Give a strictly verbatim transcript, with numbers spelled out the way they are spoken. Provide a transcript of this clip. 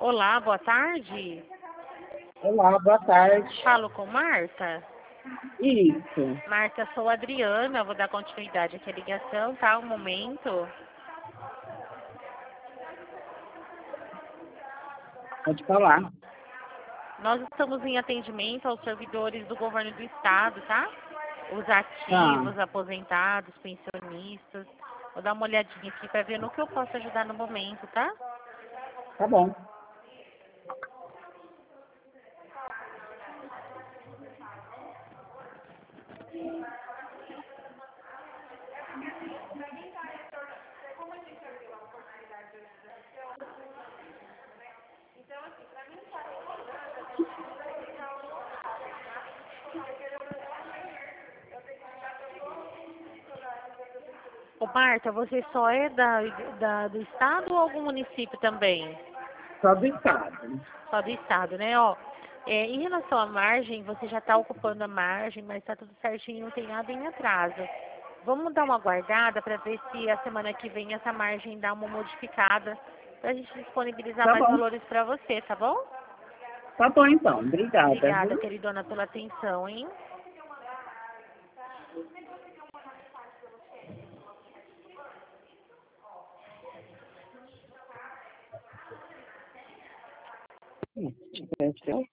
Olá, boa tarde. Olá, boa tarde. Falo com Marta. Isso, Marta, sou a Adriana, vou dar continuidade aqui à ligação, tá? Um momento. pode falar. Nós estamos em atendimento aos servidores do governo do estado, tá? Os Tá, ativos, aposentados, pensionistas. Vou dar uma olhadinha aqui para ver no que eu posso ajudar no momento, tá? tá bom. Ô Marta, você só é da, da- do estado ou algum município também? Só do estado. Só do estado, né? Ó, é, em relação à margem, você já está ocupando a margem, mas está tudo certinho, não tem nada em atraso. Vamos dar uma guardada para ver se a semana que vem essa margem dá uma modificada, para a gente disponibilizar Tá mais bom. valores para você, tá bom? Tá bom então. Obrigada, Obrigada, viu? queridona, pela atenção, hein? Hum,